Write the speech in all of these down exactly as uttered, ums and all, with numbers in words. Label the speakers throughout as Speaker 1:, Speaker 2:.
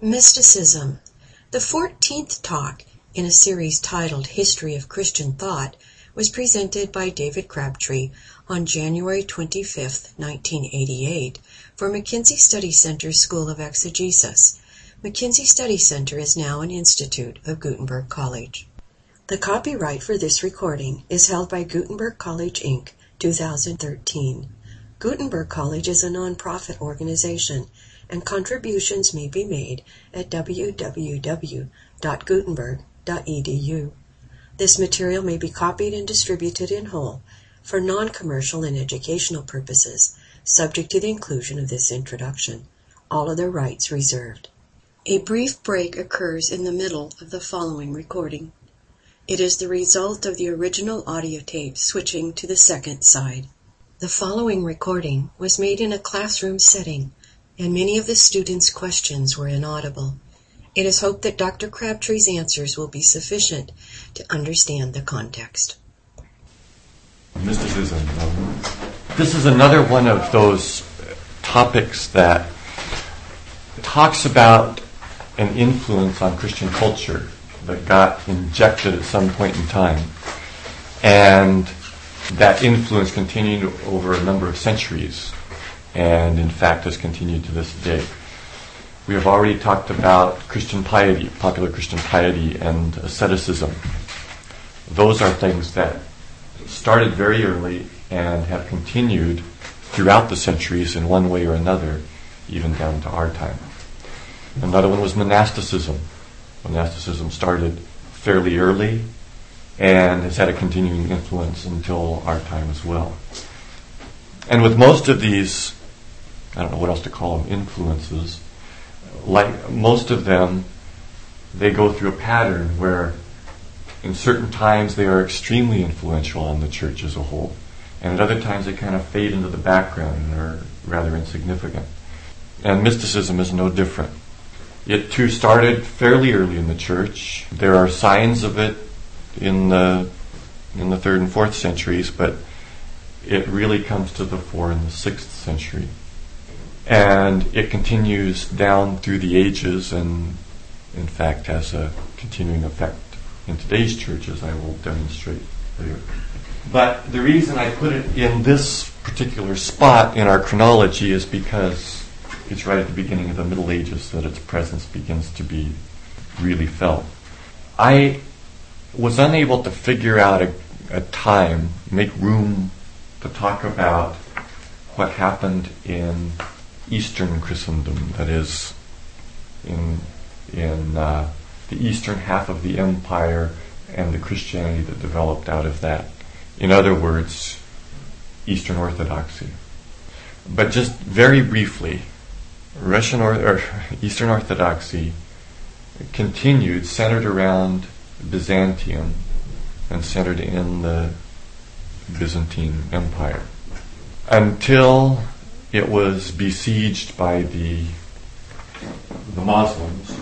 Speaker 1: Mysticism. The fourteenth talk in a series titled History of Christian Thought was presented by David Crabtree on January twenty-fifth, nineteen eighty-eight for McKinsey Study Center's School of Exegesis. McKinsey Study Center is now an institute of Gutenberg College. The copyright for this recording is held by Gutenberg College, Incorporated, two thousand thirteen. Gutenberg College is a nonprofit organization, and contributions may be made at w w w dot gutenberg dot e d u. This material may be copied and distributed in whole for non-commercial and educational purposes, subject to the inclusion of this introduction. All other rights reserved. A brief break occurs in the middle of the following recording. It is the result of the original audio tape switching to the second side. The following recording was made in a classroom setting, and many of the students' questions were inaudible. It is hoped that Doctor Crabtree's answers will be sufficient to understand the context.
Speaker 2: Mysticism. This is another one of those topics that talks about an influence on Christian culture that got injected at some point in time, and that influence continued over a number of centuries, and in fact has continued to this day. We have already talked about Christian piety, popular Christian piety, and asceticism. Those are things that started very early and have continued throughout the centuries in one way or another, even down to our time. Another one was monasticism. Monasticism started fairly early and has had a continuing influence until our time as well. And with most of these, I don't know what else to call them, influences, like most of them, they go through a pattern where in certain times they are extremely influential on the church as a whole, and at other times they kind of fade into the background and are rather insignificant. And mysticism is no different. It too started fairly early in the church. There are signs of it in the in the third and fourth centuries, but it really comes to the fore in the sixth century. And it continues down through the ages and, in fact, has a continuing effect in today's church, as I will demonstrate later. But the reason I put it in this particular spot in our chronology is because it's right at the beginning of the Middle Ages that its presence begins to be really felt. I was unable to figure out a, a time, make room to talk about what happened in Eastern Christendom, that is, in in uh, the eastern half of the empire and the Christianity that developed out of that. In other words, Eastern Orthodoxy. But just very briefly, Russian or, or Eastern Orthodoxy continued centered around Byzantium and centered in the Byzantine Empire until it was besieged by the the Muslims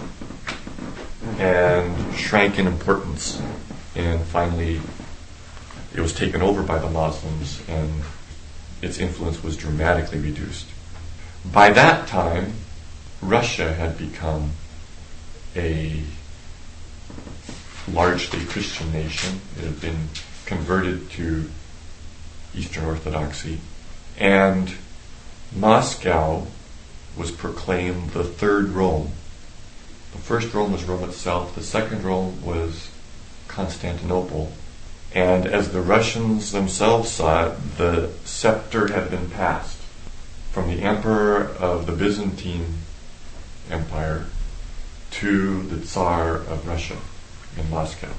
Speaker 2: and shrank in importance, and finally it was taken over by the Muslims and its influence was dramatically reduced. By that time, Russia had become a largely Christian nation. It had been converted to Eastern Orthodoxy, and Moscow was proclaimed the third Rome. The first Rome was Rome itself. The second Rome was Constantinople. And as the Russians themselves saw it, the scepter had been passed from the emperor of the Byzantine Empire to the Tsar of Russia in Moscow.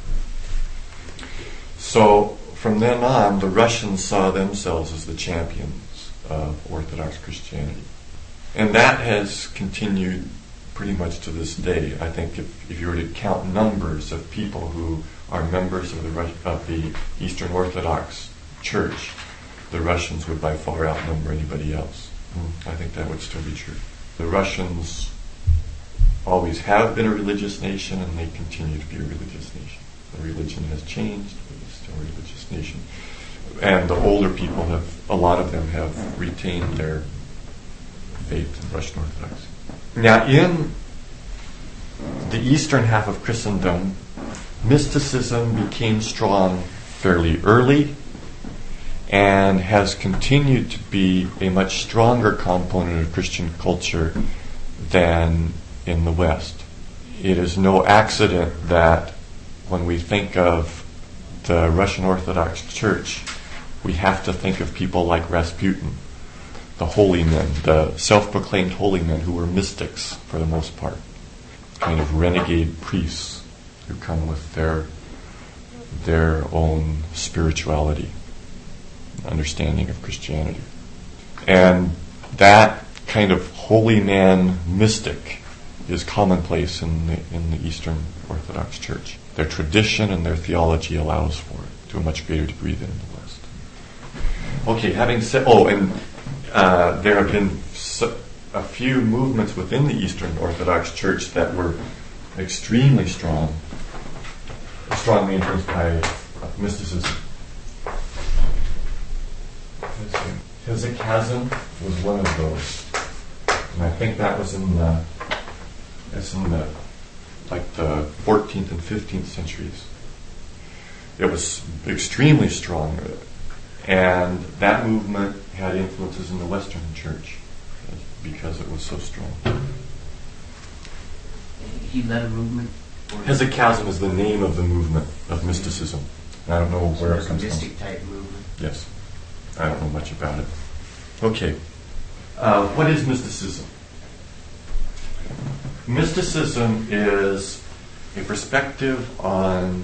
Speaker 2: So from then on, the Russians saw themselves as the champions of Orthodox Christianity. And that has continued pretty much to this day. I think if, if you were to count numbers of people who are members of the of the Eastern Orthodox Church, the Russians would by far outnumber anybody else. I think that would still be true. The Russians always have been a religious nation, and they continue to be a religious nation. The religion has changed, but it's still a religious nation. And the older people have, a lot of them have retained their faith in Russian Orthodoxy. Now, in the eastern half of Christendom, mysticism became strong fairly early and has continued to be a much stronger component of Christian culture than in the West. It is no accident that when we think of the Russian Orthodox Church, we have to think of people like Rasputin, the holy men, the self-proclaimed holy men who were mystics for the most part, kind of renegade priests who come with their their own spirituality, understanding of Christianity. And that kind of holy man mystic is commonplace in the, in the Eastern Orthodox Church. Their tradition and their theology allows for it to a much greater degree than in the West. Okay, having said, oh, and uh, there have been so, a few movements within the Eastern Orthodox Church that were extremely strong, strongly influenced by mysticism. Hesychasm was one of those, and I think that was in the, that's in the, like the fourteenth and fifteenth centuries. It was extremely strong, and that movement had influences in the Western Church because it was so strong.
Speaker 3: He led a movement?
Speaker 2: Hesychasm is the name of the movement of mysticism. And I don't know
Speaker 3: so
Speaker 2: where it comes
Speaker 3: a mystic
Speaker 2: from.
Speaker 3: type movement.
Speaker 2: Yes. I don't know much about it. Okay. Uh, what is mysticism? Mysticism is a perspective on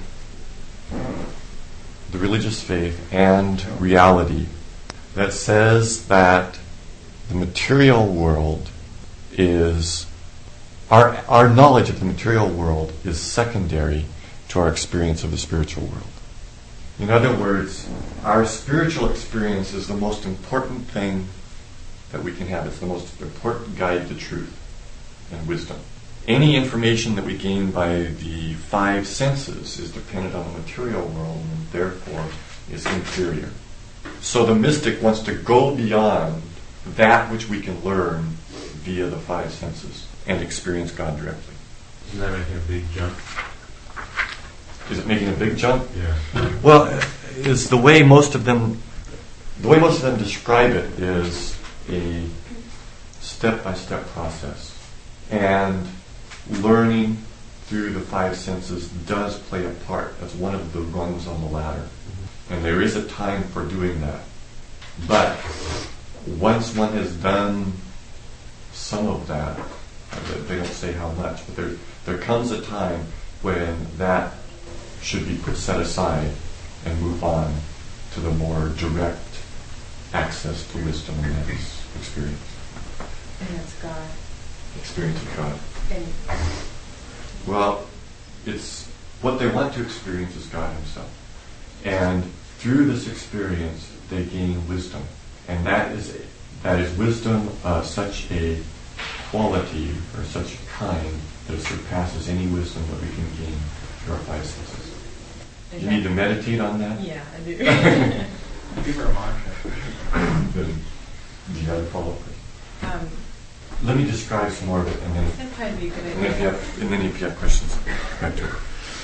Speaker 2: the religious faith and reality that says that the material world is our our knowledge of the material world is secondary to our experience of the spiritual world. In other words, our spiritual experience is the most important thing that we can have. It's the most important guide to truth and wisdom. Any information that we gain by the five senses is dependent on the material world and therefore is inferior. So the mystic wants to go beyond that which we can learn via the five senses and experience God directly.
Speaker 4: Isn't that making a big jump?
Speaker 2: Is it making a big jump?
Speaker 4: Yeah.
Speaker 2: Well, is the way most of them, the way most of them describe it is a step-by-step process, and learning through the five senses does play a part as one of the rungs on the ladder, mm-hmm. and there is a time for doing that. But once one has done some of that, they don't say how much, but there there comes a time when that should be put set aside and move on to the more direct access to wisdom and that is experience.
Speaker 5: And that's God.
Speaker 2: Experience of God.
Speaker 5: And
Speaker 2: well, it's what they want to experience is God Himself. And through this experience, they gain wisdom. And that is that is wisdom of such a quality or such a kind that it surpasses any wisdom that we can gain through our five senses.
Speaker 5: is
Speaker 2: You
Speaker 5: that-
Speaker 2: need to meditate on that?
Speaker 5: Yeah, I do.
Speaker 3: Give her a mantra.
Speaker 2: Good. Do you have a follow-up question?
Speaker 5: um,
Speaker 2: Let me describe some more of it, and then
Speaker 5: that'd probably be a good
Speaker 2: And then if you
Speaker 5: idea.
Speaker 2: have, and then if you have questions, back to it.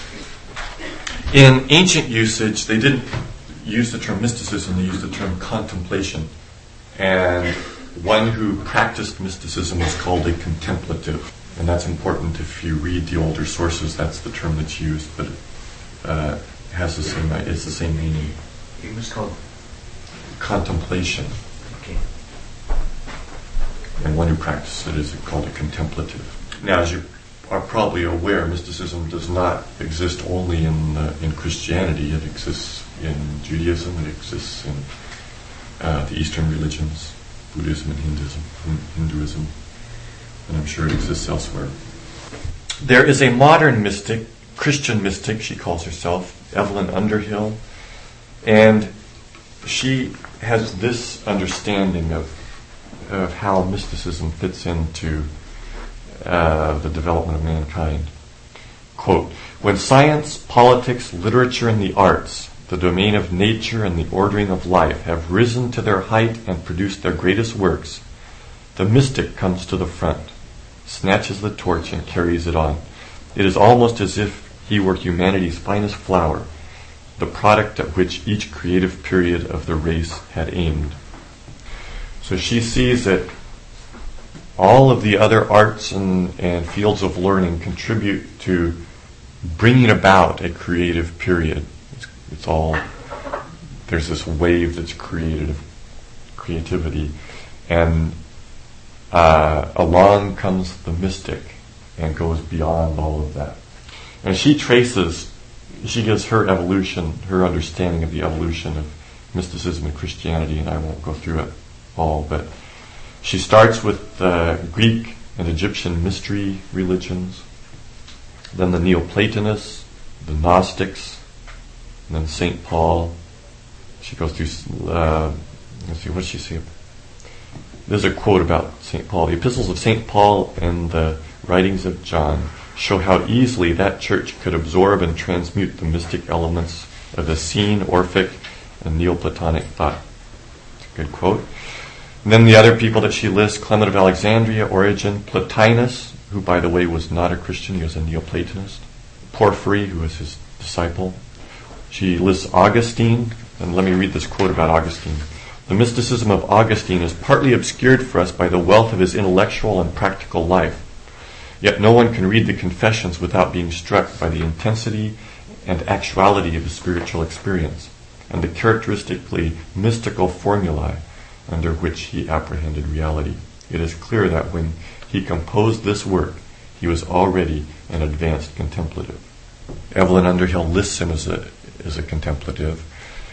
Speaker 2: In ancient usage, they didn't use the term mysticism, they used the term contemplation. And one who practiced mysticism was called a contemplative. And that's important if you read the older sources, that's the term that's used, but it uh, has the same, it's the same meaning.
Speaker 3: It was called.
Speaker 2: Contemplation.
Speaker 3: Okay.
Speaker 2: And one who practices it is called a contemplative. Now, as you are probably aware, mysticism does not exist only in uh, in Christianity. It exists in Judaism. It exists in uh, the Eastern religions, Buddhism and Hinduism, Hinduism, and I'm sure it exists elsewhere. There is a modern mystic, Christian mystic, she calls herself, Evelyn Underhill, and she has this understanding of of how mysticism fits into uh, the development of mankind. Quote, when science, politics, literature, and the arts, the domain of nature and the ordering of life, have risen to their height and produced their greatest works, the mystic comes to the front, snatches the torch and carries it on. It is almost as if he were humanity's finest flower, the product at which each creative period of the race had aimed. So she sees that all of the other arts and, and fields of learning contribute to bringing about a creative period. It's, it's all, there's this wave that's created of creativity. And uh, along comes the mystic and goes beyond all of that. And she traces, she gives her evolution, her understanding of the evolution of mysticism and Christianity, and I won't go through it all, but she starts with the Greek and Egyptian mystery religions, then the Neoplatonists, the Gnostics, and then Saint Paul. She goes through, uh, let's see, what does she say? There's a quote about Saint Paul. The epistles of Saint Paul and the writings of John show how easily that church could absorb and transmute the mystic elements of Essene, Orphic, and Neoplatonic thought. That's a good quote. And then the other people that she lists, Clement of Alexandria, Origen, Plotinus, who by the way was not a Christian, he was a Neoplatonist, Porphyry, who was his disciple. She lists Augustine, and let me read this quote about Augustine. The mysticism of Augustine is partly obscured for us by the wealth of his intellectual and practical life. Yet no one can read the Confessions without being struck by the intensity and actuality of his spiritual experience and the characteristically mystical formulae under which he apprehended reality. It is clear that when he composed this work, he was already an advanced contemplative. Evelyn Underhill lists him as a, as a contemplative,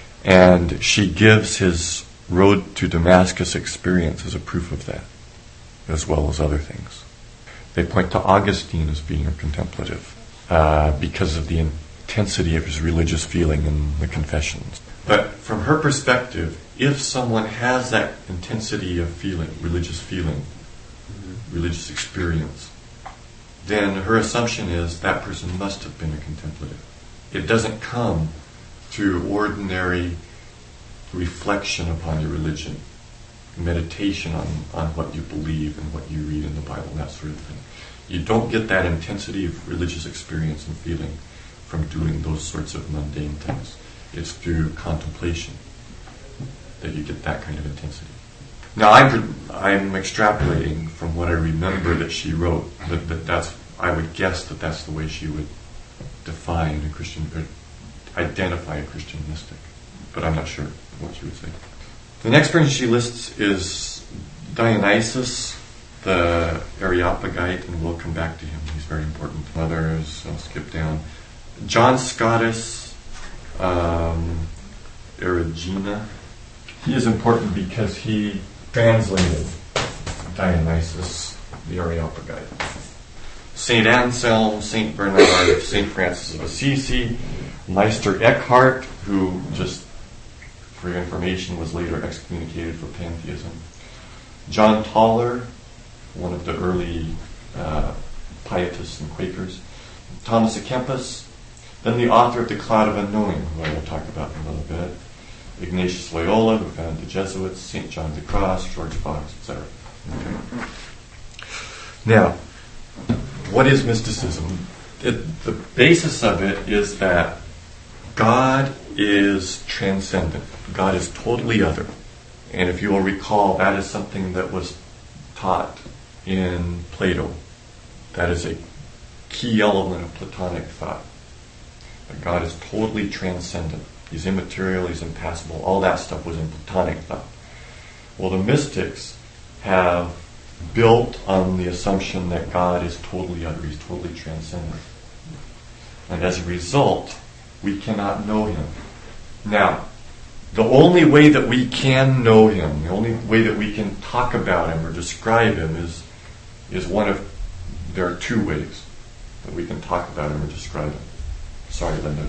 Speaker 2: and she gives his road to Damascus experience as a proof of that, as well as other things. They point to Augustine as being a contemplative uh, because of the intensity of his religious feeling in the Confessions. But from her perspective, if someone has that intensity of feeling, religious feeling, mm-hmm. religious experience, then her assumption is that person must have been a contemplative. It doesn't come through ordinary reflection upon your religion, meditation on, on what you believe and what you read in the Bible, that sort of thing. You don't get that intensity of religious experience and feeling from doing those sorts of mundane things. It's through contemplation that you get that kind of intensity. Now, I'm I'm extrapolating from what I remember that she wrote. That, that that's I would guess that that's the way she would define a Christian, or identify a Christian mystic. But I'm not sure what she would say. The next person she lists is Dionysius, the Areopagite, and we'll come back to him. He's very important. Others, I'll skip down. John Scotus, um, Erigena. He is important because he translated Dionysius, the Areopagite. Saint Anselm, Saint Bernard, Saint Francis of Assisi, Meister Eckhart, who just, for your information, was later excommunicated for pantheism. John Tauler, one of the early uh, pietists and Quakers. Thomas à Kempis, then the author of The Cloud of Unknowing, who I will talk about in a little bit. Ignatius Loyola, who founded the Jesuits, Saint John of the Cross, George Fox, et cetera. Okay. Now, what is mysticism? It, the basis of it is that God is transcendent. God is totally other. And if you will recall, that is something that was taught in Plato. That is a key element of Platonic thought. That God is totally transcendent. He's immaterial, he's impassible. All that stuff was in Platonic thought. Well, the mystics have built on the assumption that God is totally other, he's totally transcendent. And as a result, we cannot know him. Now, the only way that we can know him, the only way that we can talk about him or describe him is is one of, there are two ways that we can talk about him or describe him. Sorry, Linda.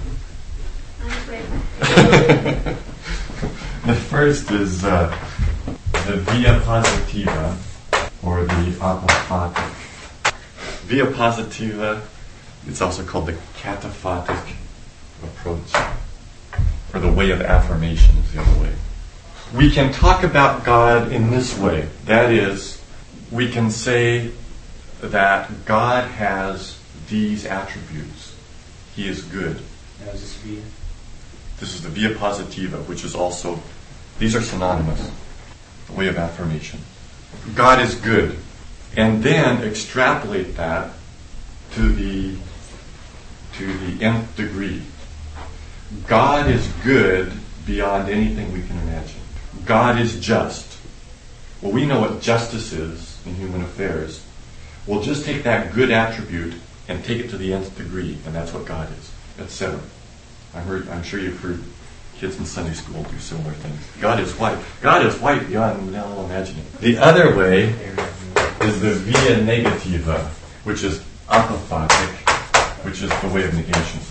Speaker 2: The first is uh, the via positiva, or the apophatic. Via positiva, it's also called the cataphatic approach, or the way of affirmation is the other way. We can talk about God in this way. That is, we can say that God has these attributes. He is good.
Speaker 3: Now is this via?
Speaker 2: This is the via positiva, which is also, these are synonymous, the way of affirmation. God is good. And then extrapolate that to the to the nth degree. God is good beyond anything we can imagine. God is just. Well, we know what justice is in human affairs. We'll just take that good attribute and take it to the nth degree, and that's what God is, et cetera. I'm, heard, I'm sure you've heard kids in Sunday school do similar things. God is white. God is white beyond all imagining. The other way is the via negativa, which is apophatic, which is the way of negation.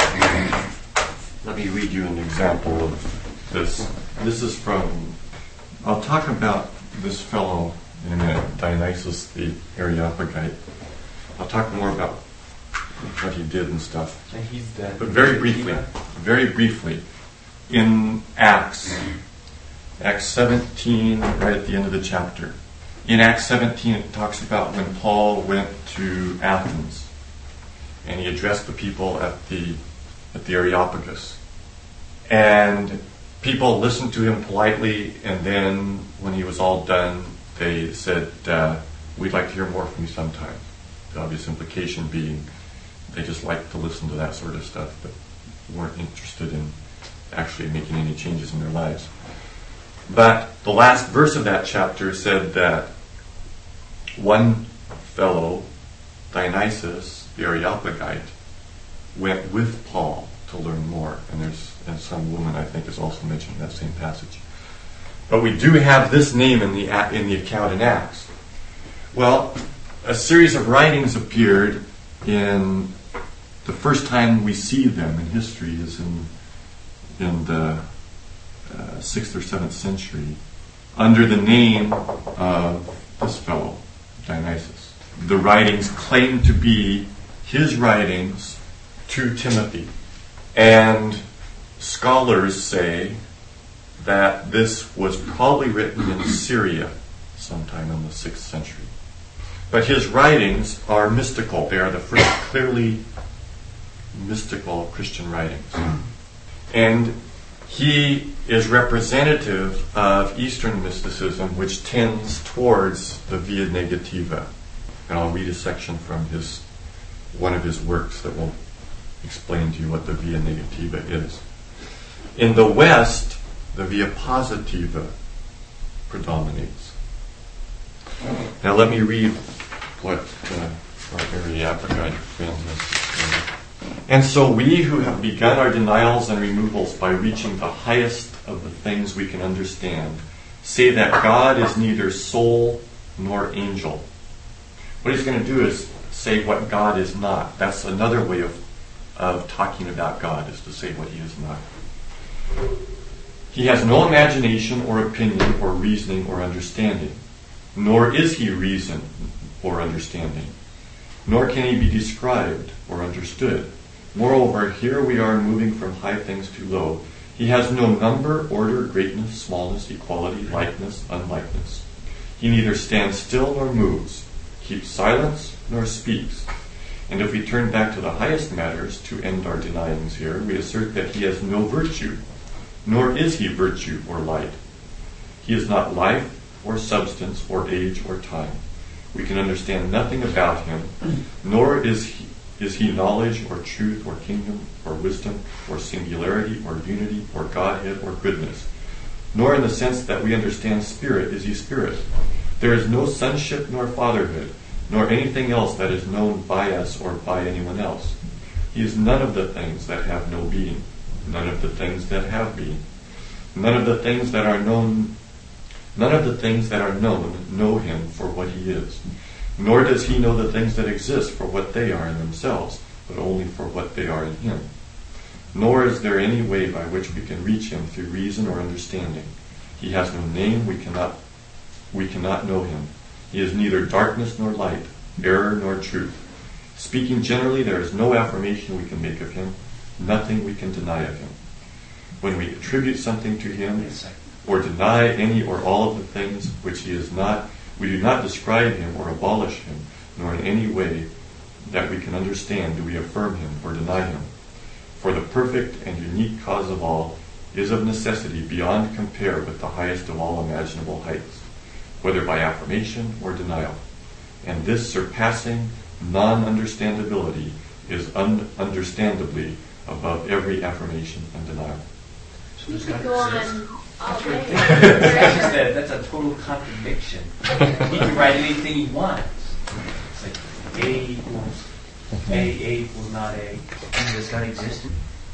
Speaker 2: Let me read you an example of this. This is from, I'll talk about this fellow in a minute, Dionysius the Areopagite. I'll talk more about what he did and stuff.
Speaker 3: And he's dead.
Speaker 2: But very briefly, very briefly, in Acts, Acts seventeen, right at the end of the chapter. In Acts seventeen, it talks about when Paul went to Athens, and he addressed the people at the at the Areopagus. And people listened to him politely, and then when he was all done, they said, uh, we'd like to hear more from you sometime. The obvious implication being they just liked to listen to that sort of stuff, but weren't interested in actually making any changes in their lives. But the last verse of that chapter said that one fellow, Dionysius the Areopagite, went with Paul to learn more. And there's and some woman, I think, is also mentioned in that same passage. But we do have this name in the in the account in Acts. Well, a series of writings appeared in the first time we see them in history is in in the uh, sixth or seventh century under the name of this fellow, Dionysius. The writings claim to be his writings to Timothy. And scholars say that this was probably written in Syria sometime in the sixth century. But his writings are mystical. They are the first clearly mystical Christian writings. And he is representative of Eastern mysticism, which tends towards the via negativa. And I'll read a section from his one of his works that will explain to you what the via negativa is. In the West, the via positiva predominates. Now let me read what uh, our Areopagite friend has to say. And so we who have begun our denials and removals by reaching the highest of the things we can understand, say that God is neither soul nor angel. What he's going to do is say what God is not. That's another way of, of talking about God, is to say what he is not. He has no imagination or opinion or reasoning or understanding, nor is he reason or understanding, nor can he be described or understood. Moreover, here we are moving from high things to low. He has no number, order, greatness, smallness, equality, likeness, unlikeness. He neither stands still nor moves, keeps silence nor speaks. And if we turn back to the highest matters to end our denyings here, we assert that he has no virtue, nor is he virtue or light. He is not life or substance or age or time. We can understand nothing about him, nor is he, is he knowledge or truth or kingdom or wisdom or singularity or unity or Godhead or goodness. Nor in the sense that we understand spirit is he spirit. There is no sonship nor fatherhood, nor anything else that is known by us or by anyone else. He is none of the things that have no being, none of the things that have being. None of the things that are known, none of the things that are known know him for what he is. Nor does he know the things that exist for what they are in themselves, but only for what they are in him. Nor is there any way by which we can reach him through reason or understanding. He has no name, we cannot, we cannot know him. He is neither darkness nor light, error nor truth. Speaking generally, there is no affirmation we can make of him, nothing we can deny of him. When we attribute something to him, or deny any or all of the things which he is not, we do not describe him or abolish him, nor in any way that we can understand do we affirm him or deny him. For the perfect and unique cause of all is of necessity beyond compare with the highest of all imaginable heights, whether by affirmation or denial. And this surpassing non-understandability is un- understandably above every affirmation and denial.
Speaker 3: So
Speaker 5: You
Speaker 3: this
Speaker 5: could
Speaker 3: guy
Speaker 5: go
Speaker 3: exists.
Speaker 5: on all
Speaker 3: That's what I
Speaker 5: day.
Speaker 3: think. That's just a- That's a total contradiction. He can write anything he wants. It's like A equals A, A equals not A. Does this guy exist?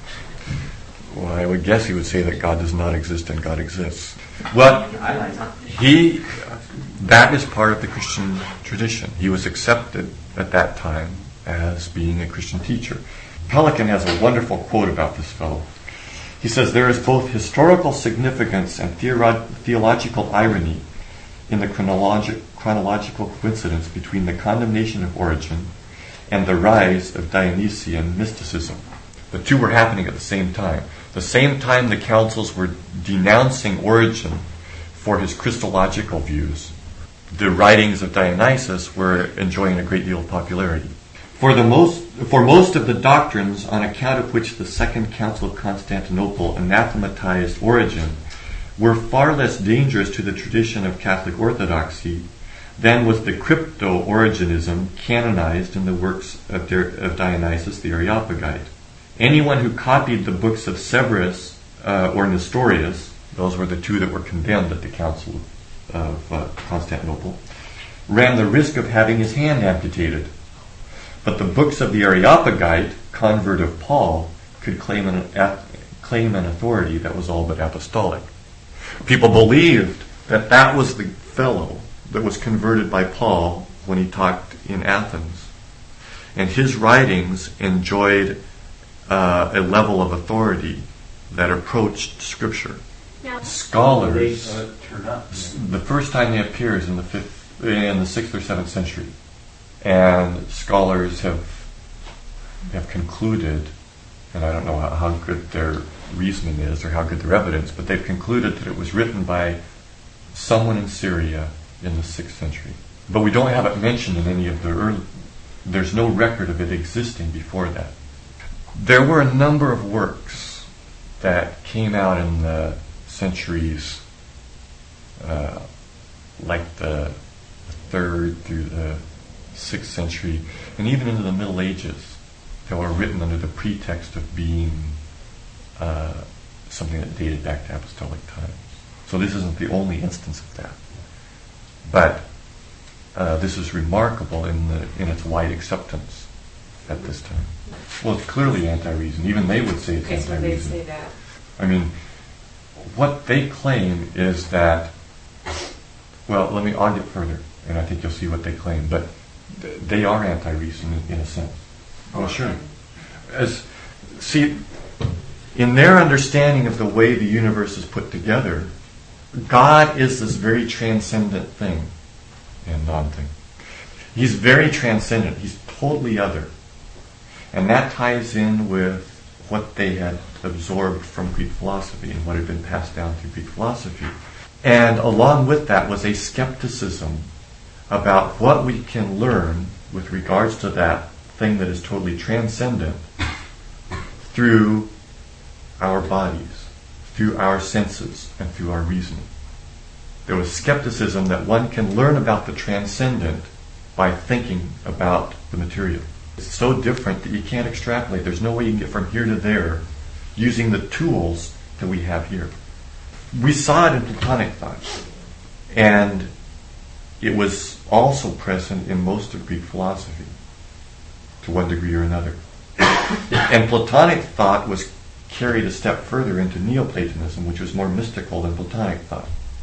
Speaker 2: Well, I would guess he would say that God does not exist and God exists. Well,
Speaker 3: I like that.
Speaker 2: he, that is part of the Christian tradition. He was accepted at that time as being a Christian teacher. Pelikan has a wonderful quote about this fellow. He says, "There is both historical significance and theoro- theological irony in the chronologi- chronological coincidence between the condemnation of Origen and the rise of Dionysian mysticism." The two were happening at the same time. The same time the councils were denouncing Origen for his Christological views, the writings of Dionysius were enjoying a great deal of popularity. For the most, for most of the doctrines on account of which the Second Council of Constantinople anathematized Origen were far less dangerous to the tradition of Catholic orthodoxy than was the crypto-Origenism canonized in the works of, Di- of Dionysius the Areopagite. Anyone who copied the books of Severus uh, or Nestorius, those were the two that were condemned at the Council of uh, Constantinople, ran the risk of having his hand amputated. But the books of the Areopagite, convert of Paul, could claim an, a, claim an authority that was all but apostolic. People believed that that was the fellow that was converted by Paul when he talked in Athens. And his writings enjoyed uh, a level of authority that approached Scripture.
Speaker 5: Now,
Speaker 2: Scholars,
Speaker 3: They, uh, turn up.
Speaker 2: the first time they appear is in the fifth, in the sixth or seventh century, and scholars have have concluded, and I don't know how, how good their reasoning is or how good their evidence, but they've concluded that it was written by someone in Syria in the sixth century. But we don't have it mentioned in any of the early. There's no record of it existing before that. There were a number of works that came out in the centuries, uh, like the third through the sixth century, and even into the Middle Ages, that were written under the pretext of being uh, something that dated back to apostolic times. So this isn't the only instance of that, but uh, this is remarkable in the in its wide acceptance at this time. Well, it's clearly anti-reason. Even they would say it's
Speaker 5: okay, so they
Speaker 2: anti-reason.
Speaker 5: say that.
Speaker 2: I mean, what they claim is that, well, let me argue further, and I think you'll see what they claim, but th- they are anti-reason in, in a sense. Oh, sure. As, see, in their understanding of the way the universe is put together, God is this very transcendent thing and non-thing. He's very transcendent. He's totally other. And that ties in with what they had absorbed from Greek philosophy and what had been passed down through Greek philosophy. And along with that was a skepticism about what we can learn with regards to that thing that is totally transcendent through our bodies, through our senses, and through our reasoning. There was skepticism that one can learn about the transcendent by thinking about the material. It's so different that you can't extrapolate. There's no way you can get from here to there using the tools that we have here. We saw it in Platonic thought, and it was also present in most of Greek philosophy, to one degree or another. And Platonic thought was carried a step further into Neoplatonism, which was more mystical than Platonic thought.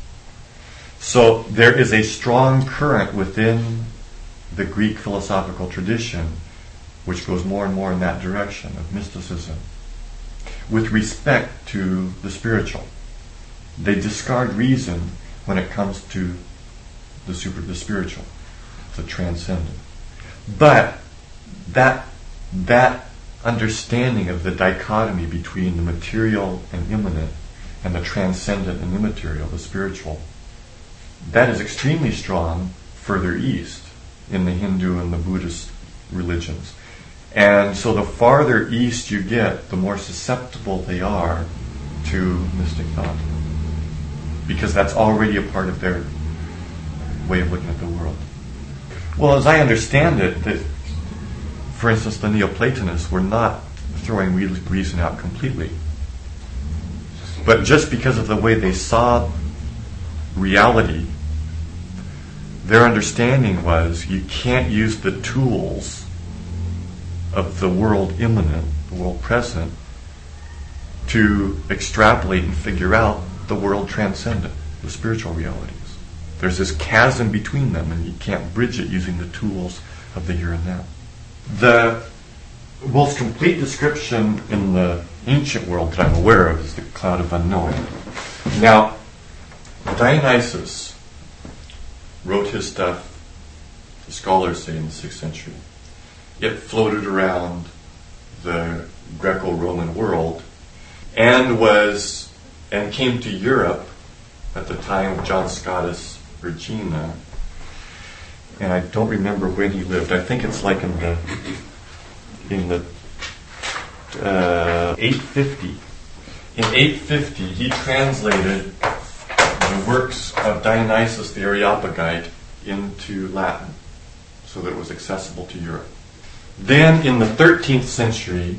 Speaker 2: So there is a strong current within the Greek philosophical tradition which goes more and more in that direction of mysticism with respect to the spiritual. They discard reason when it comes to the super, the spiritual, the transcendent. But that that understanding of the dichotomy between the material and immanent and the transcendent and immaterial, the spiritual, that is extremely strong further east in the Hindu and the Buddhist religions. And so the farther east you get, the more susceptible they are to mystic thought, because that's already a part of their way of looking at the world. Well, as I understand it, that, for instance, the Neoplatonists were not throwing reason out completely. But just because of the way they saw reality, their understanding was you can't use the tools of the world immanent, the world present, to extrapolate and figure out the world transcendent, the spiritual realities. There's this chasm between them, and you can't bridge it using the tools of the here and now. The most complete description in the ancient world that I'm aware of is the cloud of unknowing. Now, Dionysus wrote his stuff, the scholars say, in the sixth century. It floated around the Greco-Roman world and was and came to Europe at the time of John Scotus Regina. And I don't remember when he lived. I think it's like in the in the uh, eight fifty. In eight fifty, he translated the works of Dionysius the Areopagite into Latin so that it was accessible to Europe. Then, in the thirteenth century,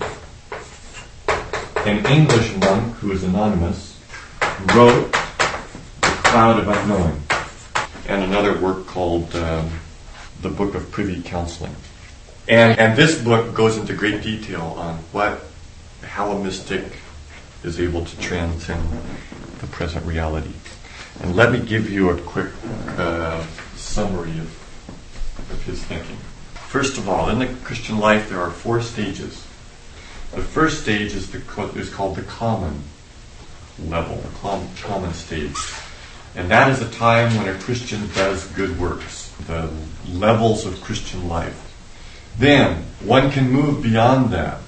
Speaker 2: an English monk who is anonymous wrote The Cloud of Unknowing, and another work called um, The Book of Privy Counseling. And, and this book goes into great detail on what, how a mystic is able to transcend the present reality. And let me give you a quick uh, summary of, of his thinking. First of all, in the Christian life there are four stages. The first stage is, the, is called the common level, the com- common stage. And that is a time when a Christian does good works, the levels of Christian life. Then one can move beyond that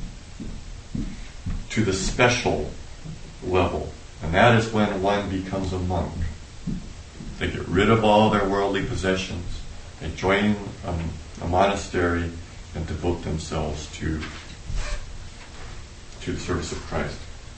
Speaker 2: to the special level, and that is when one becomes a monk. They get rid of all their worldly possessions, they join a, a monastery and devote themselves to, to the service of Christ.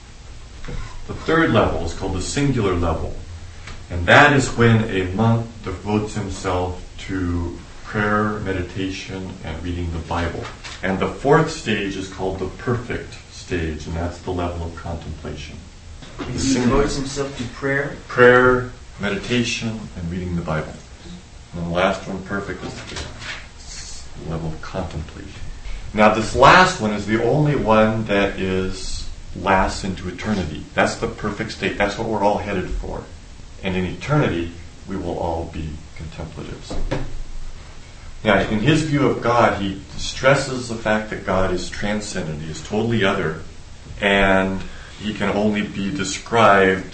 Speaker 2: The third level is called the singular level, and that is when a monk devotes himself to prayer, meditation, and reading the Bible. And the fourth stage is called the perfect stage, and that's the level of contemplation.
Speaker 3: He devotes himself to prayer?
Speaker 2: Prayer, meditation, and reading the Bible. And the last one, perfect, is the level of contemplation. Now, this last one is the only one that is lasts into eternity. That's the perfect state. That's what we're all headed for. And in eternity, we will all be contemplatives. Now, in his view of God, he stresses the fact that God is transcendent. He is totally other. And he can only be described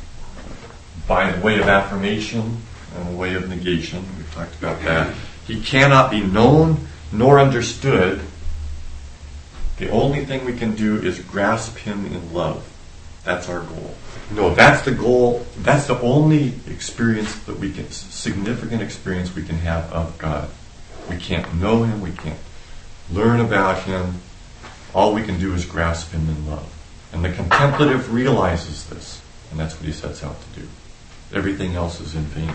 Speaker 2: by a way of affirmation and a way of negation. We've talked about that. He cannot be known nor understood. The only thing we can do is grasp him in love. That's our goal. No, that's the goal. That's the only experience that we can, significant experience we can have of God. We can't know him. We can't learn about him. All we can do is grasp him in love. And the contemplative realizes this, and that's what he sets out to do. Everything else is in vain.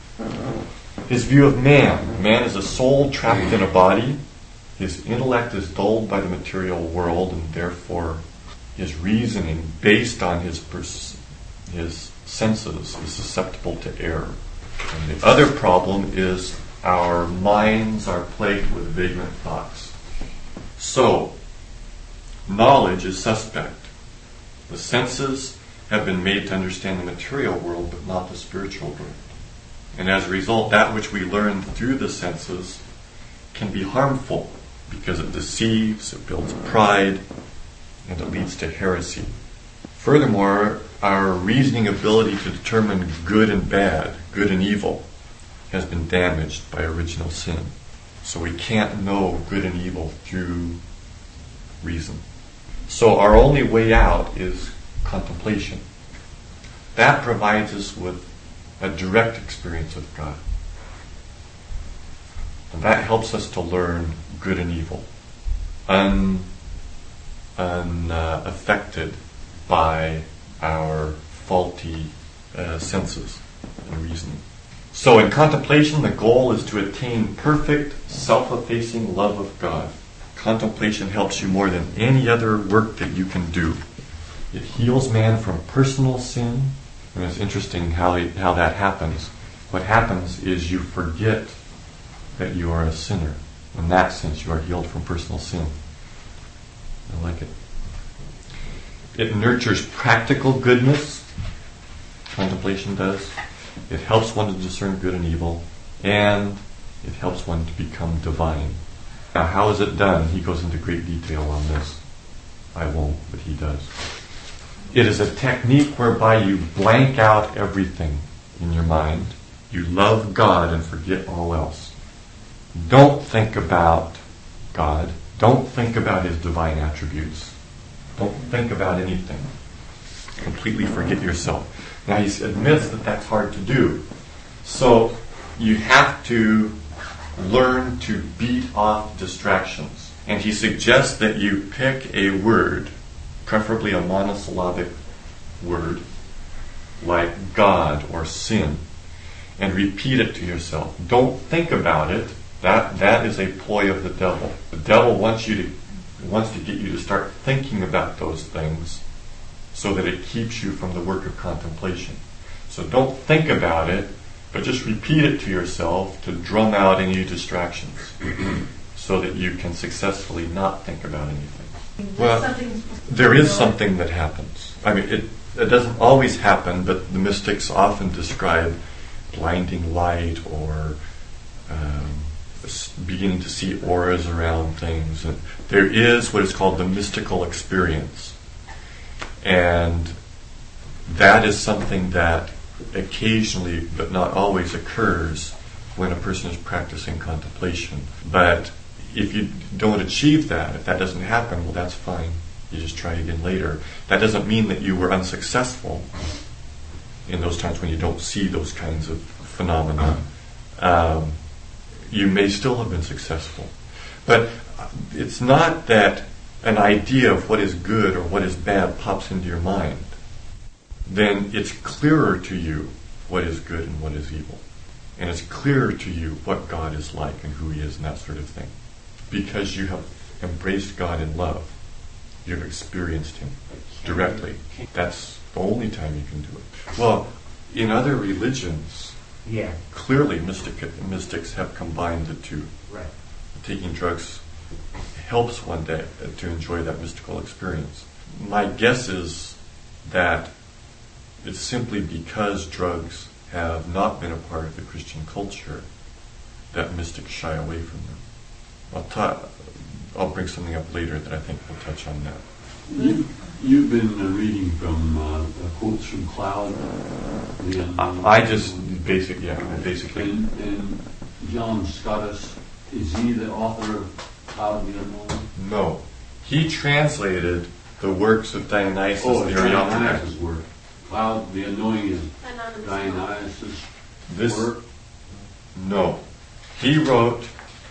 Speaker 2: His view of man. Man is a soul trapped in a body. His intellect is dulled by the material world, and therefore his reasoning, based on his pers- his senses, is susceptible to error. And the other problem is our minds are plagued with vagrant thoughts. So, knowledge is suspect. The senses have been made to understand the material world, but not the spiritual world. And as a result, that which we learn through the senses can be harmful, because it deceives, it builds pride, and it leads to heresy. Furthermore, our reasoning ability to determine good and bad, good and evil, has been damaged by original sin. So we can't know good and evil through reason. So our only way out is contemplation. That provides us with a direct experience of God. And that helps us to learn good and evil, un, unaffected uh, by our faulty uh, senses and reasoning. So in contemplation, the goal is to attain perfect, self-effacing love of God. Contemplation helps you more than any other work that you can do. It heals man from personal sin. And it's interesting how it, how that happens. What happens is you forget that you are a sinner. In that sense, you are healed from personal sin. I like it. It nurtures practical goodness. Contemplation does. It helps one to discern good and evil. And it helps one to become divine. Now, how is it done? He goes into great detail on this. I won't, but he does. It is a technique whereby you blank out everything in your mind. You love God and forget all else. Don't think about God. Don't think about His divine attributes. Don't think about anything. Completely forget yourself. Now, he admits that that's hard to do. So you have to learn to beat off distractions. And he suggests that you pick a word, preferably a monosyllabic word, like God or sin, and repeat it to yourself. Don't think about it. That that is a ploy of the devil. The devil wants you to wants to get you to start thinking about those things so that it keeps you from the work of contemplation. So don't think about it, but just repeat it to yourself to drum out any distractions so that you can successfully not think about anything. Well, there is something that happens. I mean, it, it doesn't always happen, but the mystics often describe blinding light or um, beginning to see auras around things. And there is what is called the mystical experience. And that is something that occasionally, but not always, occurs when a person is practicing contemplation. But if you don't achieve that, if that doesn't happen, well, that's fine. You just try again later. That doesn't mean that you were unsuccessful in those times when you don't see those kinds of phenomena. Um, you may still have been successful. But it's not that an idea of what is good or what is bad pops into your mind. Then it's clearer to you what is good and what is evil. And it's clearer to you what God is like and who He is and that sort of thing. Because you have embraced God in love. You've experienced Him directly. That's the only time you can do it. Well, in other religions,
Speaker 3: Yeah.
Speaker 2: clearly mystic, mystics have combined the two.
Speaker 3: Right.
Speaker 2: Taking drugs helps one day to enjoy that mystical experience. My guess is that it's simply because drugs have not been a part of the Christian culture that mystics shy away from them. I'll, ta- I'll bring something up later that I think will touch on that.
Speaker 4: You, you've been uh, reading from uh, quotes from Cloud. The, um,
Speaker 2: I just basic, yeah, basically.
Speaker 4: And, and John Scottus, is he the author of Cloud the Unknown?
Speaker 2: No, he translated the works of Dionysius
Speaker 4: Oh,
Speaker 2: the
Speaker 4: Dionysius'
Speaker 2: Areopagite.
Speaker 4: work. Cloud the Unknowing is Dionysius'
Speaker 2: This
Speaker 4: work.
Speaker 2: no, he wrote.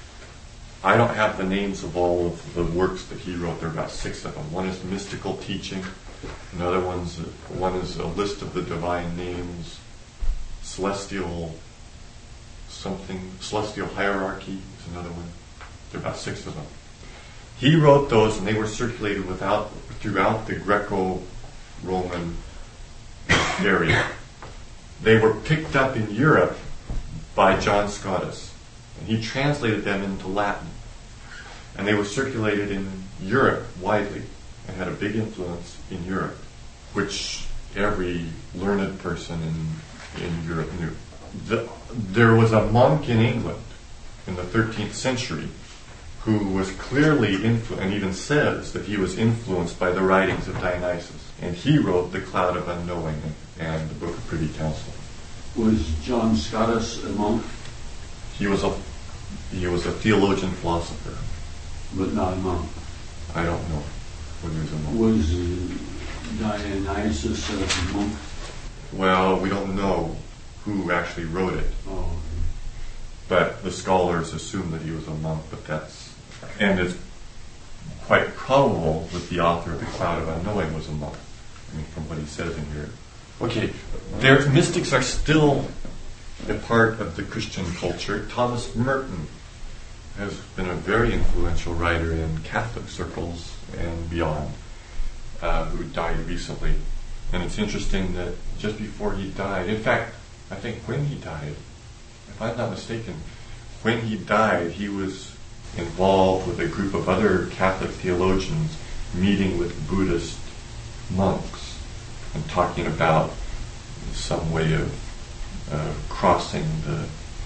Speaker 2: I don't have the names of all of the works that he wrote. There are about six of them. One is mystical teaching. Another one's one is a list of the divine names. Celestial something. Celestial hierarchy is another one. There are about six of them. He wrote those, and they were circulated without throughout the Greco-Roman area. They were picked up in Europe by John Scotus. And he translated them into Latin. And they were circulated in Europe widely and had a big influence in Europe, which every learned person in, in Europe knew. The, there was a monk in England in the thirteenth century who was clearly influenced, and even says that he was influenced by the writings of Dionysius. And he wrote The Cloud of Unknowing and the Book of Privy Council.
Speaker 4: Was John Scottus a monk?
Speaker 2: He was a he was a theologian philosopher.
Speaker 4: But not a monk.
Speaker 2: I don't know whether he was a monk.
Speaker 4: Was uh, Dionysius a monk?
Speaker 2: Well, we don't know who actually wrote it,
Speaker 4: Oh,
Speaker 2: but the scholars assume that he was a monk. But that's and it's quite probable that the author of the Cloud of Unknowing was a monk. I mean, from what he says in here. Okay, their mystics are still a part of the Christian culture. Thomas Merton has been a very influential writer in Catholic circles and beyond, uh, who died recently. And it's interesting that just before he died, in fact, I think when he died, if I'm not mistaken, when he died, he was involved with a group of other Catholic theologians meeting with Buddhist monks and talking about some way of uh, crossing the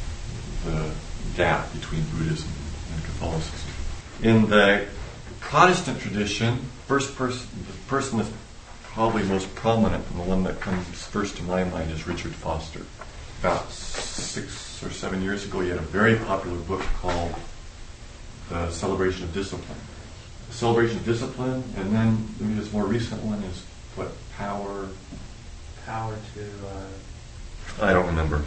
Speaker 2: the gap between Buddhism and Catholicism. In the Protestant tradition, first person, the person that's probably most prominent and the one that comes first to my mind is Richard Foster. About six or seven years ago, he had a very popular book called The Celebration of Discipline. The Celebration of Discipline, and then maybe his more recent one is what, Power?
Speaker 3: Power to... Uh,
Speaker 2: I don't remember.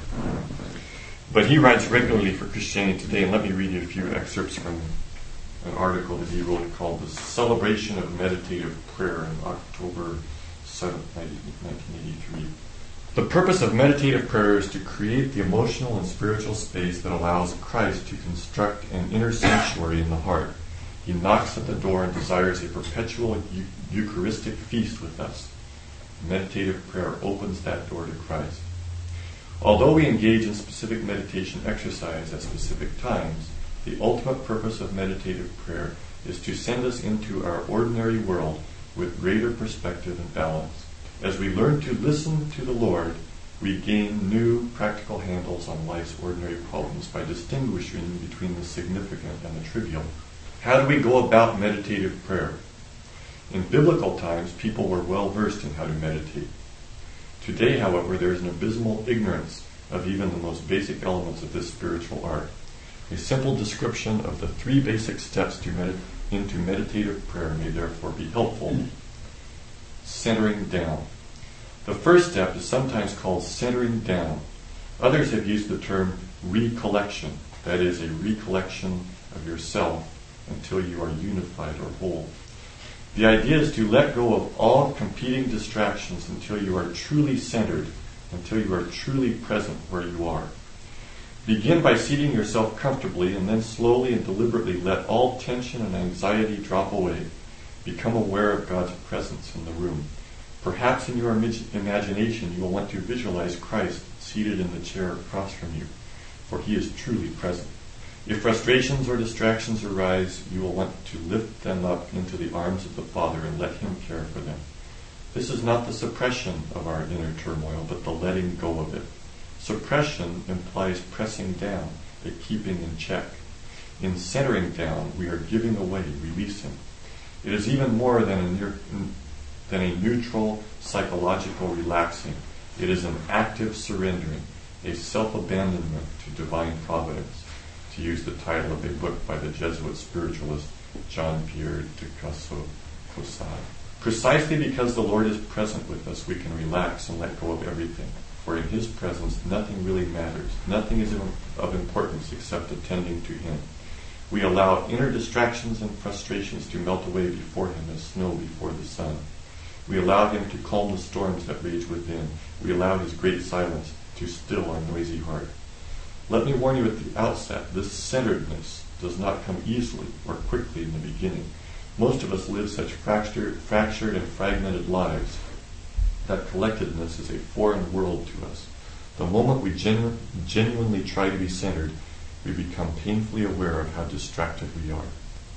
Speaker 2: But he writes regularly for Christianity Today, and let me read you a few excerpts from an article that he wrote called The Celebration of Meditative Prayer in October seventh, nineteen eighty-three. The purpose of meditative prayer is to create the emotional and spiritual space that allows Christ to construct an inner sanctuary in the heart. He knocks at the door and desires a perpetual Eucharistic feast with us. Meditative prayer opens that door to Christ. Although we engage in specific meditation exercise at specific times, the ultimate purpose of meditative prayer is to send us into our ordinary world with greater perspective and balance. As we learn to listen to the Lord, we gain new practical handles on life's ordinary problems by distinguishing between the significant and the trivial. How do we go about meditative prayer? In biblical times, people were well versed in how to meditate. Today, however, there is an abysmal ignorance of even the most basic elements of this spiritual art. A simple description of the three basic steps to med- into meditative prayer may therefore be helpful. Centering down. The first step is sometimes called centering down. Others have used the term recollection, that is, a recollection of yourself until you are unified or whole. The idea is to let go of all competing distractions until you are truly centered, until you are truly present where you are. Begin by seating yourself comfortably and then slowly and deliberately let all tension and anxiety drop away. Become aware of God's presence in the room. Perhaps in your imag- imagination you will want to visualize Christ seated in the chair across from you, for he is truly present. If frustrations or distractions arise, you will want to lift them up into the arms of the Father and let him care for them. This is not the suppression of our inner turmoil, but the letting go of it. Suppression implies pressing down, a keeping in check. In centering down, we are giving away, releasing. It is even more than a, near, than a neutral, psychological relaxing. It is an active surrendering, a self-abandonment to divine providence, to use the title of a book by the Jesuit spiritualist Jean-Pierre de Caussade. Precisely because the Lord is present with us, we can relax and let go of everything. For in his presence, nothing really matters. Nothing is of importance except attending to him. We allow inner distractions and frustrations to melt away before him as snow before the sun. We allow him to calm the storms that rage within. We allow his great silence to still our noisy heart. Let me warn you at the outset, this centeredness does not come easily or quickly in the beginning. Most of us live such fractured, fractured and fragmented lives that collectedness is a foreign world to us. The moment we genu- genuinely try to be centered, we become painfully aware of how distracted we are.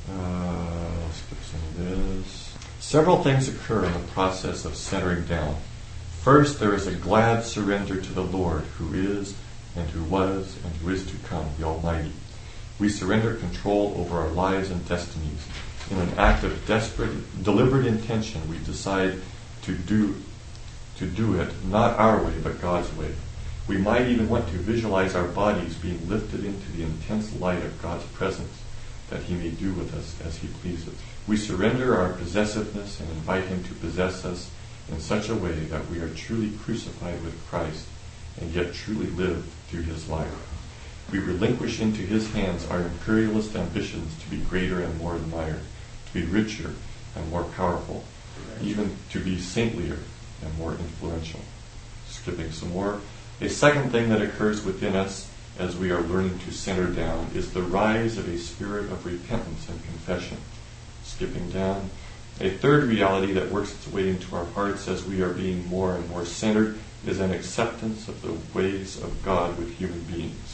Speaker 2: Uh, let's skip some of this. Several things occur in the process of centering down. First, there is a glad surrender to the Lord, who is, and who was, and who is to come, the Almighty. We surrender control over our lives and destinies. In an act of desperate, deliberate intention, we decide to do, to do it, not our way, but God's way. We might even want to visualize our bodies being lifted into the intense light of God's presence, that he may do with us as he pleases. We surrender our possessiveness and invite him to possess us in such a way that we are truly crucified with Christ and yet truly live through his life. We relinquish into his hands our imperialist ambitions to be greater and more admired, to be richer and more powerful, even to be saintlier and more influential. Skipping some more. A second thing that occurs within us as we are learning to center down is the rise of a spirit of repentance and confession. Skipping down. A third reality that works its way into our hearts as we are being more and more centered is an acceptance of the ways of God with human beings.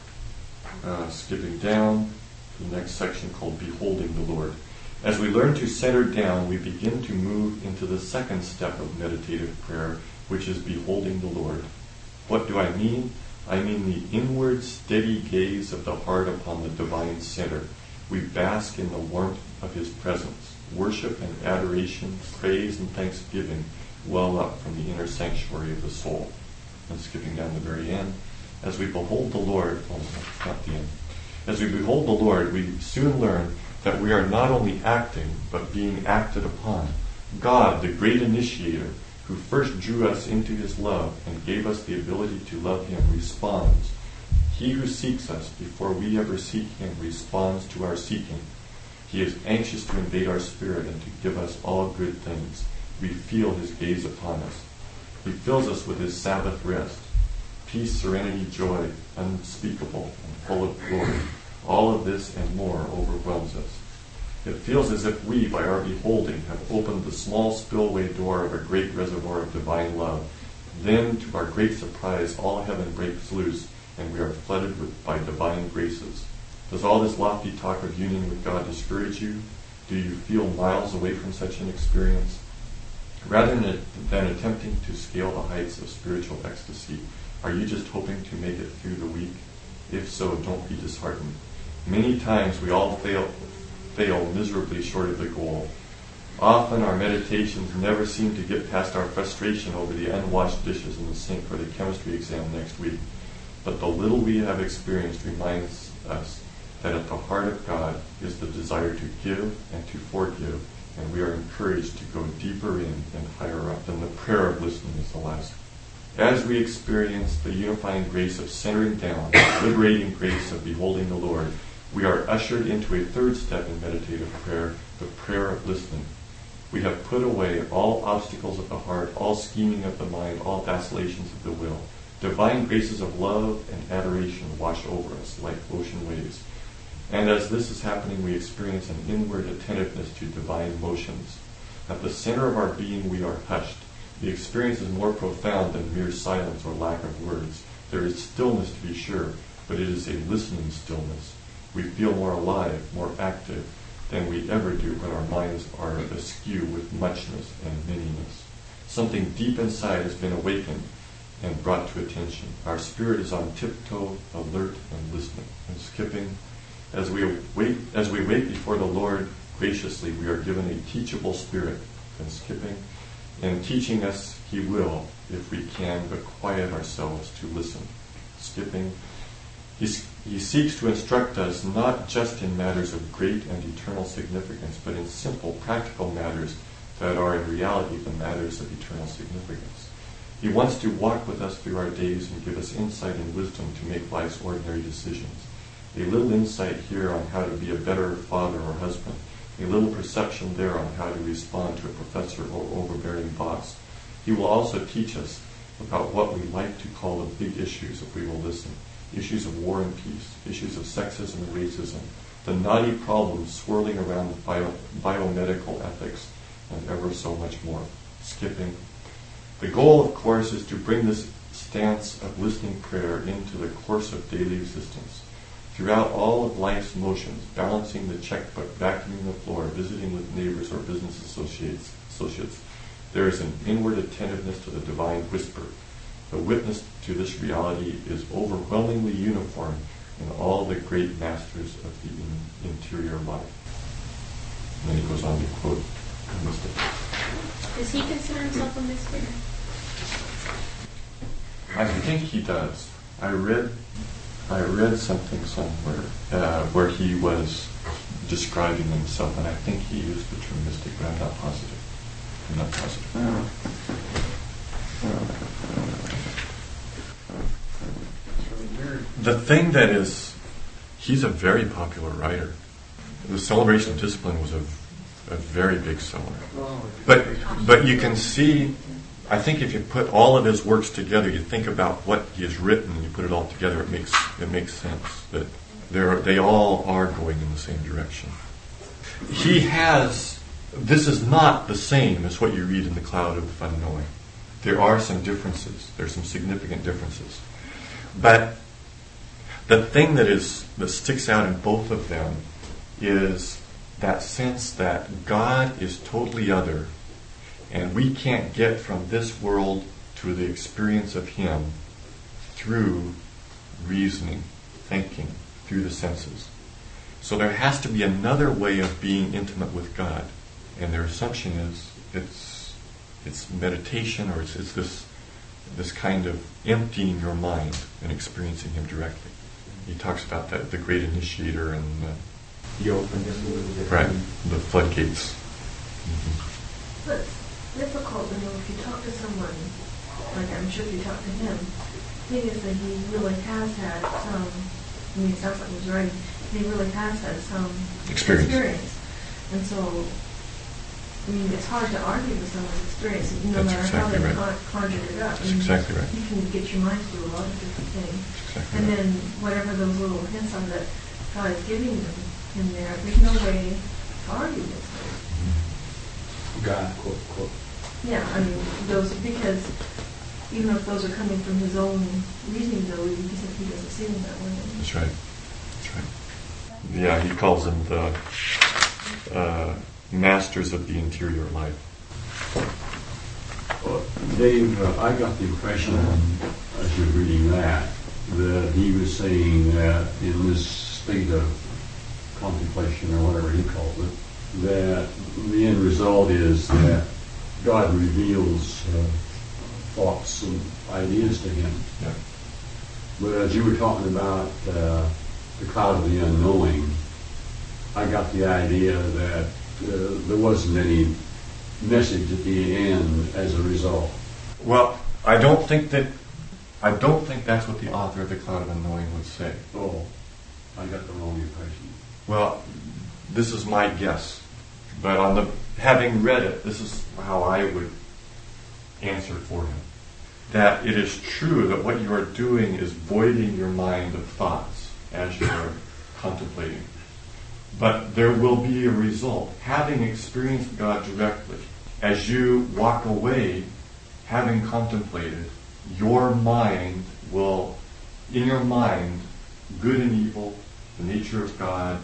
Speaker 2: Uh, skipping down, the next section called Beholding the Lord. As we learn to center down, we begin to move into the second step of meditative prayer, which is beholding the Lord. What do I mean? I mean the inward, steady gaze of the heart upon the divine center. We bask in the warmth of his presence. Worship and adoration, praise and thanksgiving well up from the inner sanctuary of the soul. And skipping down the very end, as we behold the Lord, oh, not the end. As we behold the Lord, we soon learn that we are not only acting, but being acted upon. God, the great initiator, who first drew us into his love and gave us the ability to love him, responds. He who seeks us before we ever seek him responds to our seeking. He is anxious to invade our spirit and to give us all good things. We feel his gaze upon us. He fills us with his Sabbath rest. Peace, serenity, joy, unspeakable and full of glory. All of this and more overwhelms us. It feels as if we, by our beholding, have opened the small spillway door of a great reservoir of divine love. Then, to our great surprise, all heaven breaks loose, and we are flooded with, by divine graces. Does all this lofty talk of union with God discourage you? Do you feel miles away from such an experience? Rather than attempting to scale the heights of spiritual ecstasy, are you just hoping to make it through the week? If so, don't be disheartened. Many times we all fail, fail miserably short of the goal. Often our meditations never seem to get past our frustration over the unwashed dishes in the sink for the chemistry exam next week. But the little we have experienced reminds us that at the heart of God is the desire to give and to forgive, and we are encouraged to go deeper in and higher up. And the prayer of listening is the last. As we experience the unifying grace of centering down, the liberating grace of beholding the Lord, we are ushered into a third step in meditative prayer, the prayer of listening. We have put away all obstacles of the heart, all scheming of the mind, all vacillations of the will. Divine graces of love and adoration wash over us like ocean waves. And as this is happening, we experience an inward attentiveness to divine motions. At the center of our being, we are hushed. The experience is more profound than mere silence or lack of words. There is stillness, to be sure, but it is a listening stillness. We feel more alive, more active than we ever do when our minds are askew with muchness and manyness. Something deep inside has been awakened and brought to attention. Our spirit is on tiptoe, alert and listening. And skipping, as we wait, as we wait before the Lord graciously, we are given a teachable spirit. And skipping, and teaching us he will, if we can but quiet ourselves to listen. Skipping, he, he seeks to instruct us not just in matters of great and eternal significance, but in simple, practical matters that are in reality the matters of eternal significance. He wants to walk with us through our days and give us insight and wisdom to make life's ordinary decisions. A little insight here on how to be a better father or husband. A little perception there on how to respond to a professor or overbearing boss. He will also teach us about what we like to call the big issues if we will listen. Issues of war and peace, issues of sexism and racism, the knotty problems swirling around bio, biomedical ethics, and ever so much more. Skipping. The goal, of course, is to bring this stance of listening prayer into the course of daily existence. Throughout all of life's motions, balancing the checkbook, vacuuming the floor, visiting with neighbors or business associates, associates, there is an inward attentiveness to the divine whisper. The witness to this reality is overwhelmingly uniform in all the great masters of the in- interior life. And then he goes on to quote a mystic.
Speaker 5: Does he consider himself a mystic?
Speaker 2: I think he does. I read I read something somewhere uh, where he was describing himself, and I think he used the term mystic, but I'm not positive. I'm not positive. the thing that is, he's a very popular writer. The Celebration of Discipline was a, a very big seller. But but you can see, I think if you put all of his works together, you think about what he has written, and you put it all together, it makes it makes sense that they're, they all are going in the same direction. He has, this is not the same as what you read in The Cloud of Unknowing. There are some differences. There's some significant differences. But the thing that is that sticks out in both of them is that sense that God is totally other, and we can't get from this world to the experience of Him through reasoning, thinking, through the senses. So there has to be another way of being intimate with God, and their assumption is it's it's meditation, or it's, it's this this kind of emptying your mind and experiencing Him directly. He talks about that, the great initiator, and uh,
Speaker 3: He opened just a little bit.
Speaker 2: right, the floodgates. Mm-hmm.
Speaker 6: But it's difficult, you know, if you talk to someone, like I'm sure if you talk to him, the thing is that he really has had some, I mean, it sounds like he's right, he really has had some
Speaker 2: Experience.
Speaker 6: experience. And so, I mean, it's hard to argue with someone's experience, no
Speaker 2: That's
Speaker 6: matter
Speaker 2: exactly
Speaker 6: how they
Speaker 2: right.
Speaker 6: con- conjured it up. I
Speaker 2: That's
Speaker 6: mean,
Speaker 2: exactly right.
Speaker 6: You can get your mind to do a lot of different things.
Speaker 2: Exactly
Speaker 6: And
Speaker 2: right.
Speaker 6: then whatever those little hints are that God is giving them in there, there's no way to argue with them.
Speaker 3: God, quote, quote.
Speaker 6: Yeah, I mean, those, because even if those are coming from his own reasoning ability, because he doesn't see them that way.
Speaker 2: That's right. That's right. Yeah, he calls them the uh, masters of the interior life.
Speaker 4: Well, Dave, uh, I got the impression as you were reading that, that he was saying that in this state of contemplation, or whatever he calls it, that the end result is that God reveals uh, thoughts and ideas to him.
Speaker 2: Yeah.
Speaker 4: But as you were talking about uh, the cloud of the unknowing, I got the idea that uh, there wasn't any message at the end as a result.
Speaker 2: Well, I don't think that I don't think that's what the author of The Cloud of Unknowing would say.
Speaker 4: Oh, I got the wrong impression.
Speaker 2: Well, this is my guess, but on the having read it, this is how I would answer for him. That it is true that what you are doing is voiding your mind of thoughts as you are contemplating. But there will be a result. Having experienced God directly, as you walk away, having contemplated, your mind will, in your mind, good and evil, the nature of God,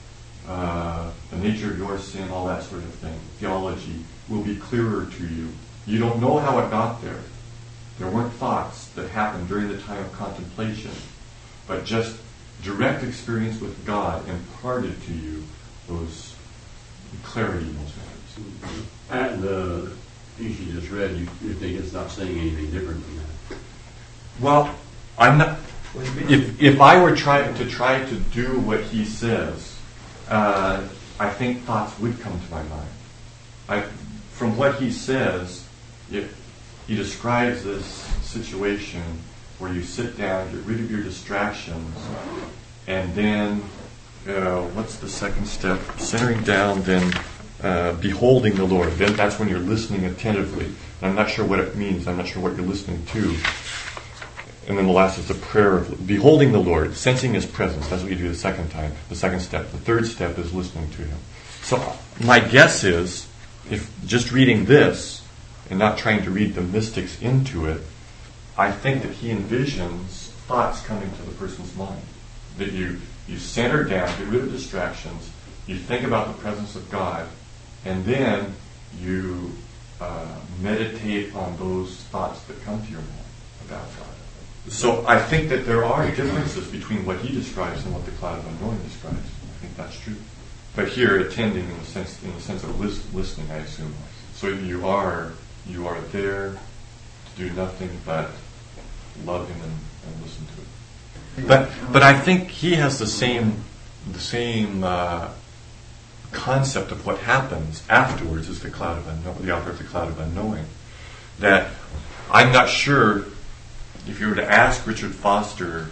Speaker 2: uh, the nature of your sin, all that sort of thing, theology, will be clearer to you. You don't know how it got there. There weren't thoughts that happened during the time of contemplation, but just direct experience with God imparted to you those clarity in those matters.
Speaker 4: And the piece you just read, you, you think it's not saying anything different than that?
Speaker 2: Well, I'm not. If if I were trying to try to do what he says, uh, I think thoughts would come to my mind. I, from what he says, if he describes this situation where you sit down, get rid of your distractions, and then uh, what's the second step? Centering down, then uh, beholding the Lord. Then that's when you're listening attentively. And I'm not sure what it means. I'm not sure what you're listening to. And then the last is the prayer of beholding the Lord, sensing His presence. That's what you do the second time, the second step. The third step is listening to Him. So my guess is, if just reading this and not trying to read the mystics into it, I think that he envisions thoughts coming to the person's mind. That you, you center down, get rid of distractions, you think about the presence of God, and then you uh, meditate on those thoughts that come to your mind about God. So I think that there are differences between what he describes and what the Cloud of Unknowing describes. I think that's true. But here, attending in the sense in the sense of lis- listening, I assume. So you are you are there to do nothing but love him and, and listen to it. But but I think he has the same the same uh, concept of what happens afterwards as the Cloud of Unknowing, the author of the Cloud of Unknowing. That I'm not sure. If you were to ask Richard Foster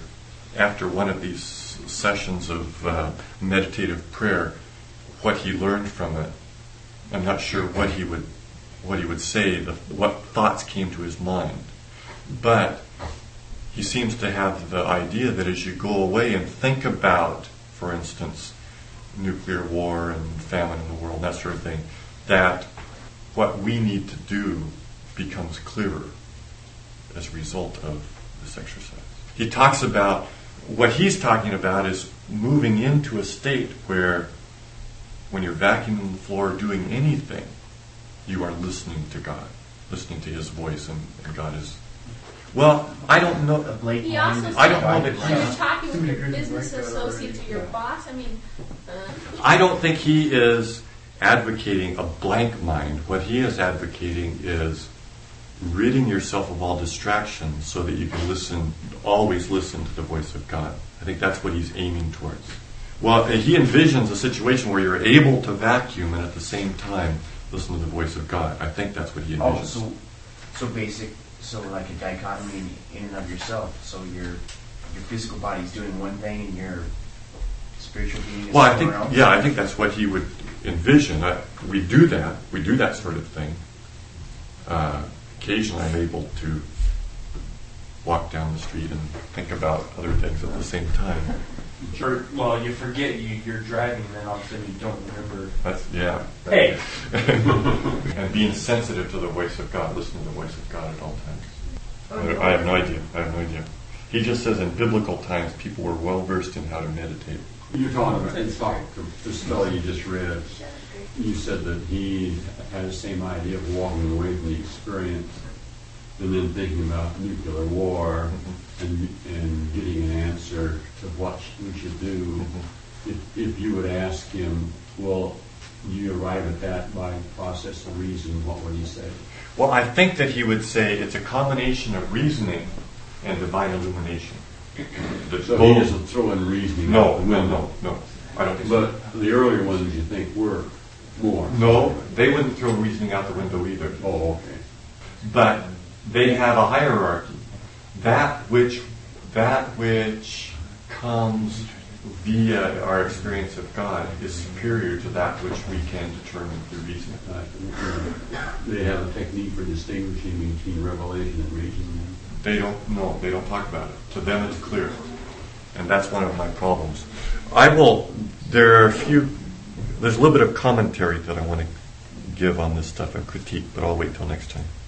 Speaker 2: after one of these sessions of uh, meditative prayer, what he learned from it. I'm not sure what he would what he would say, the, what thoughts came to his mind. But he seems to have the idea that as you go away and think about, for instance, nuclear war and famine in the world, that sort of thing, that what we need to do becomes clearer as a result of this exercise. He talks about, what he's talking about is moving into a state where when you're vacuuming the floor, doing anything, you are listening to God, listening to His voice, and, and God is... Well, I don't know...
Speaker 5: He also said
Speaker 2: I don't know that
Speaker 5: when you're talking with your business associates or your boss, I mean... Uh,
Speaker 2: I don't think he is advocating a blank mind. What he is advocating is ridding yourself of all distractions so that you can listen, always listen to the voice of God. I think that's what he's aiming towards. Well, he envisions a situation where you're able to vacuum and at the same time listen to the voice of God. I think that's what he envisions.
Speaker 7: Oh, so, so basic, so like a dichotomy in and of yourself. So your your physical body's doing one thing and your spiritual being is
Speaker 2: well, I
Speaker 7: somewhere
Speaker 2: think,
Speaker 7: else?
Speaker 2: yeah, I think that's what he would envision. I, we do that. We do that sort of thing. Uh, occasionally I'm able to walk down the street and think about other things at the same time.
Speaker 3: Or, well, you forget you, you're driving, and then all of a sudden you don't remember.
Speaker 2: That's, yeah.
Speaker 3: Hey!
Speaker 2: And being sensitive to the voice of God, listening to the voice of God at all times. I, I have no idea. I have no idea. He just says in biblical times people were well versed in how to meditate.
Speaker 4: You're talking about, in fact, the spell you just read, you said that he had the same idea of walking away from the experience and then thinking about nuclear war mm-hmm. and and getting an answer to what we should do. Mm-hmm. If, if you would ask him, well, you arrive at that by process of reason, what would he say?
Speaker 2: Well, I think that he would say it's a combination of reasoning and divine illumination. The
Speaker 4: so
Speaker 2: both,
Speaker 4: he doesn't throw in reasoning.
Speaker 2: No,
Speaker 4: out the
Speaker 2: no,
Speaker 4: window.
Speaker 2: no, no. I don't think
Speaker 4: but
Speaker 2: so.
Speaker 4: But the earlier ones you think were more.
Speaker 2: No, they wouldn't throw reasoning out the window either.
Speaker 4: Oh, okay.
Speaker 2: But they have a hierarchy. That which, that which comes via our experience of God is superior to that which we can determine through reasoning.
Speaker 4: Uh, they have a technique for distinguishing between revelation and reasoning.
Speaker 2: They don't, no, they don't talk about it. To them it's clear. And that's one of my problems. I will, there are a few, there's a little bit of commentary that I want to give on this stuff and critique, but I'll wait till next time.